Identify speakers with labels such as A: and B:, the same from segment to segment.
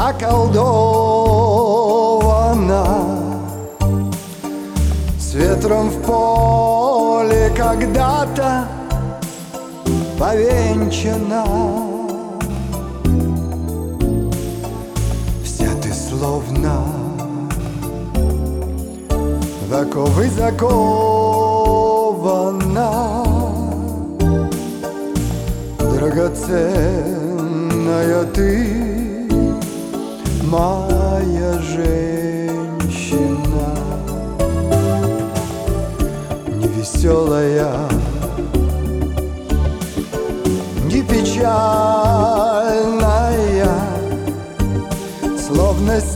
A: околдована, с ветром в поле когда-то повенчана. Вся ты словно в оковы закована, драгоценная ты, моя женщина. Невеселая, не печальная, словно с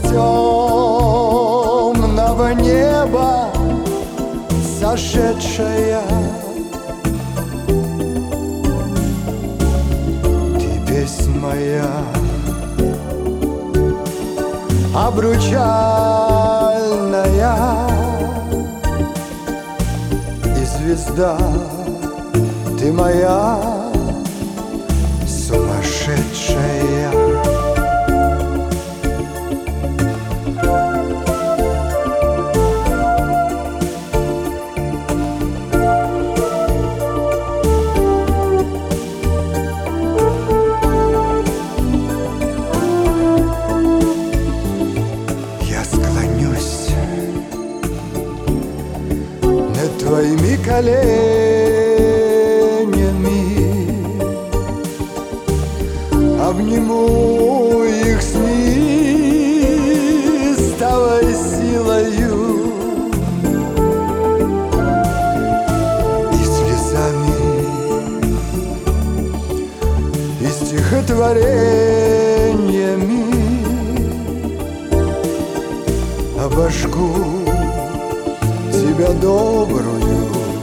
A: темного неба сошедшая. Ты песнь моя обручальная, и звезда ты моя сумасшедшая. Твоими коленями обниму их с неистовой силою и слезами, и стихотворениями обожгу тебя добрую,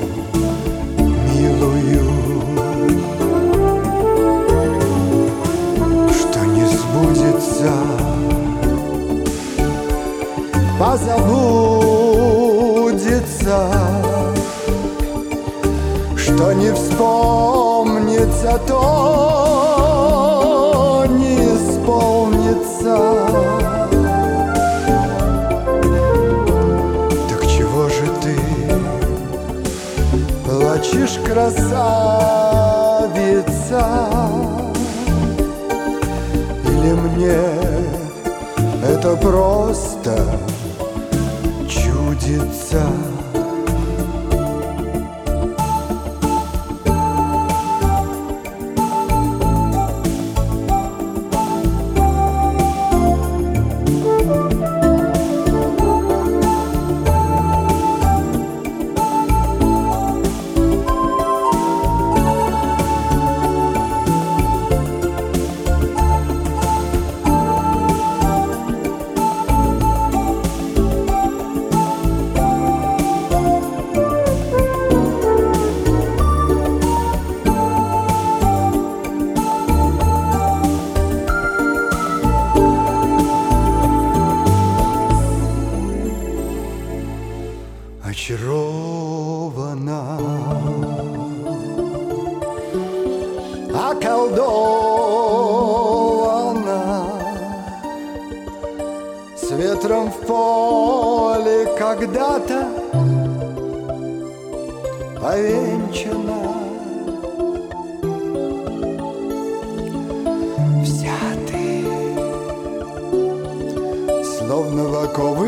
A: милую, что не сбудется, позабудется, что не вспомнится, то не исполнится. Плачешь, красавица, или мне это просто чудится? Очарована, околдована, с ветром в поле когда-то повенчана. Вся ты словно в оковы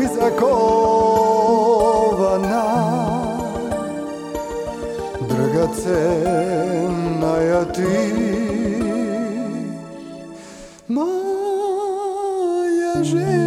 A: закована, драгоценная ты, моя жизнь.